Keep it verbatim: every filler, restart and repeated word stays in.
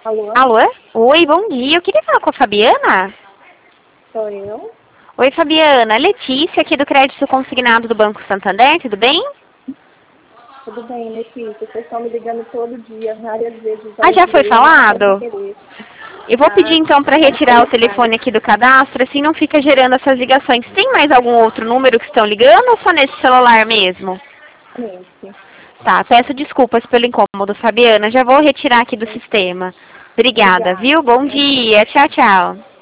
Alô? Alô? Oi, bom dia. Eu queria falar com a Fabiana. Sou eu? Oi, Fabiana. Letícia, aqui do Crédito Consignado do Banco Santander, tudo bem? Tudo bem, Letícia? Vocês estão me ligando todo dia, várias vezes Ah, ao já foi dia, eu não tenho falado? interesse. Eu vou pedir Tá? então para Pode retirar o colocar, telefone aqui do cadastro, assim não fica gerando essas ligações. Tem mais algum outro número que estão ligando ou só nesse celular mesmo? gente. Tá, peço desculpas pelo incômodo, Fabiana. Já vou retirar aqui do sistema. Obrigada, Obrigada. viu? Bom dia. Tchau, tchau.